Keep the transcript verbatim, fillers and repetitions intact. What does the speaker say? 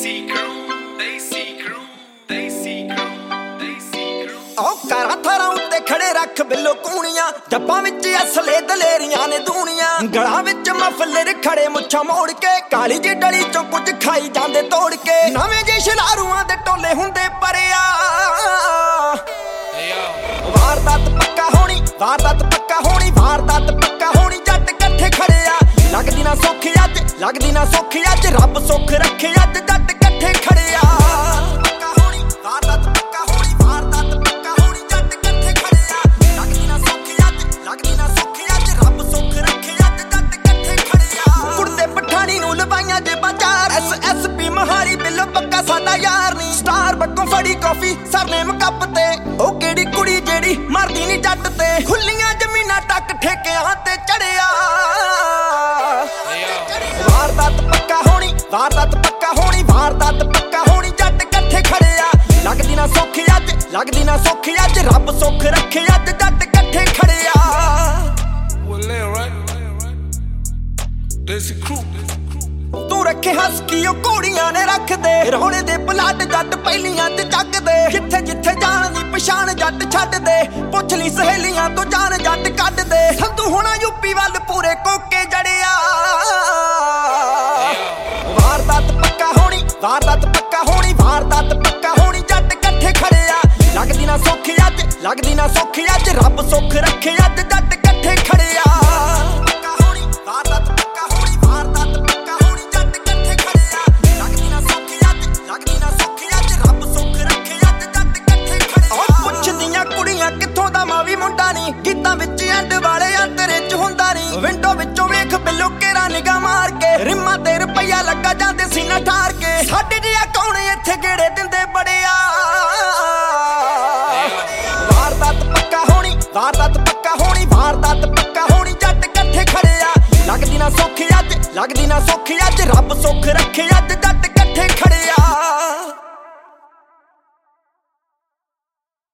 Desi crew, Desi crew, Desi crew, Desi crew। ओ कारा थारा उत्ते खड़े रख बिल्लो कूणियां, जप्पां विच असले दलेरियां ने दूनियां, गलां विच मफलर खड़े मुच्छां मोड़ के, काली जी डली चों कुछ खाई जांदे तोड़ के, नवें जे शलारूआं दे टोले हुंदे परिया। वारदात पक्का होनी, वारदात पक्का होनी, वारदात पक्का होनी, जट कट्ठे खड़े आ। लगदी ना सौखी अज, लगदी ना सौखी अज, रब सुख रखे अज जट कट्ठे खड़े आ। पक्का होनी, वारदात पक्का होनी, वारदात पक्का होनी, जट कट्ठे खड़े आ। लगदी ना सौखी अज, लगदी ना सौखी अज, रब सुख रखे अज जट कट्ठे खड़े आ। कुड़ते पठानी नूं लवाइयां जे बाजार, एस एस पी महारी बिल्लो पक्का साडा यार नी। स्टार बक्कों फड़ी कॉफी सरनेम कप ते, ओ केड़ी कुड़ी जेड़ी मरदी नी जट ते, खुल्लियां जमीनां टक ठेकिआं ते चढ़िया। वारदात पक्का होनी, वारदात पक्का होनी, वारदात पक्का होनी, जट कट्ठे खड़े आ। लगदी ना सौखी अज, लगदी ना सौखी अज, रब सुख रखे अज जट कट्ठे खड़े आ। Desi crew, तू रखे हस की घोड़ियां ने रख दे, रौले दे पलाट जट पहलियां ते जग दे, जिथे जिथे जान दी पछाण जट छड्ड दे, पुछ ली सहेलियां तो जान जट कढ दे, संधू होना यूपी वल पूरे कोके जड़िया। वारदात पक्का होनी, वारदात पक्का होनी, वारदात पक्का होनी, जट कट्ठे खड़े आ। लगदी ना सौखी अज, लगदी ना सौखी अज, रब सुख रखे अज जट कट्ठे खड़े आ। पक्का होनी, वारदात पक्का होनी, वारदात पक्का होनी, जट कट्ठे खड़े आ। लगदी ना सौखी अज, लगदी ना सौखी अज, रब सुख रखे अज जट कट्ठे खड़े आ। ओ पुछदियां कुड़ियां कित्थों दा मां वी मुंडा नी, गीतां विच एंड वाले अंतरे च हुंदा नी, विंडो विचों वेख बिल्लो केरा निगाह मार के, रिम्मां ते रुपया लगा जांदे सीना ठार के, साडे जिहा कौन इत्थे गेड़े दिंदे बड़िया। वारदात पक्का होनी, वारदात पक्का होनी, वारदात पक्का होनी, जट कट्ठे खड़े आ। लगदी ना सौखी अज, लगदी ना सौखी अज, रब सुख रखे अज जट कट्ठे खड़े आ।